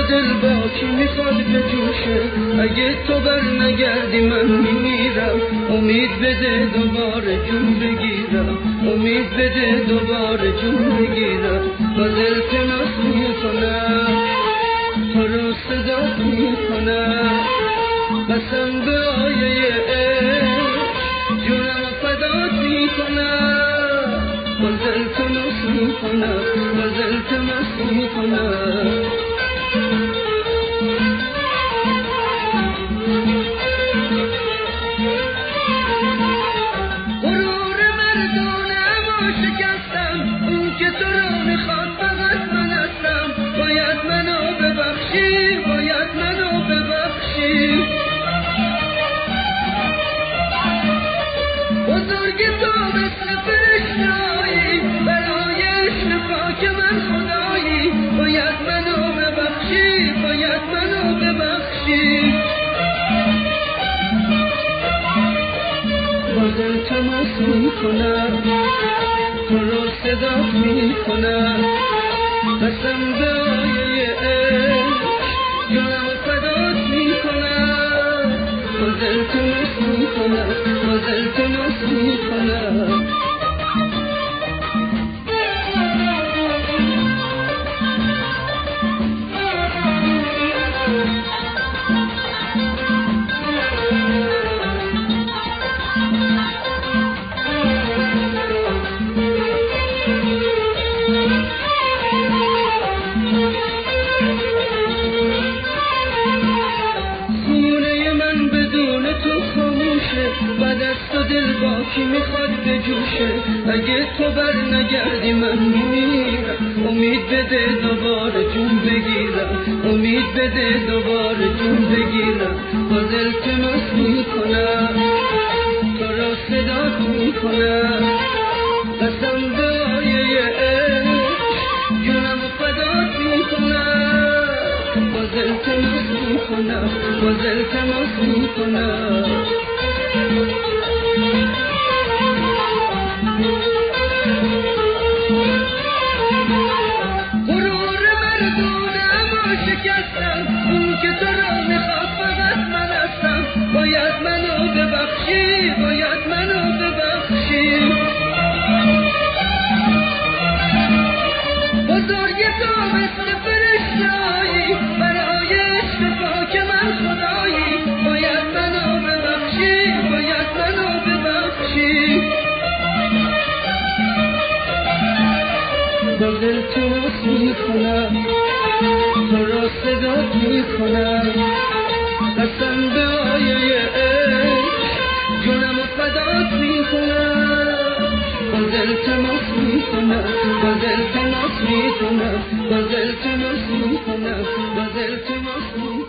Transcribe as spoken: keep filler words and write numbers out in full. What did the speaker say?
دل با کی میخواد به جوشه، اگه تو بر نگردی من میمیرم. امید بده دوباره جون بگیرم، امید بده دوباره جون بگیرم. باز التماس میکنم تو رو صدات میکنم، قسم به آیه عشق جونم فدات میکنم. باز التماس میکنم، باز التماس میکنم. غرور مردونه ما شکستم، اون که تو رو میخواد فقط من هستم. باید منو ببخشی، باید منو ببخشی. بزرگ تو مثل فرشته‌ای، برای عشق پاک من خدایی. باید منو ببخشی، باید منو ببخشی. باز التماس میکنم تو رو صدات میکنم، قسم به آیه عشق جانم فدات میکنم. باز التماس میکنم، باز التماس میکنم. بعد از تو دل با کی میخواد به جوشه، اگه تو بر نگردی من میمیرم. امید بده دوباره جون بگیرم، امید بده دوباره جون بگیرم. باز التماس میکنم تو را صدات میکنم، قسم به آیه عشق جونم فدات میکنم. باز التماس میکنم، باز التماس میکنم. غرور مردونه ما شکستم، اون که تو را میخواد فقط من هستم. باید منو ببخشی، باید منو ببخشی. بزرگ تو مثل فرشته‌ای، برای عشق پاک من خدایی. باید منو ببخشی، باید منو ببخشی. باز التماس میکنم تو را صدات میکنم، قسم به آیه عشق جونم فدات میکنم. باز التماس میکنم، باز التماس میکنم، باز التماس میکنم، باز التماس میکنم.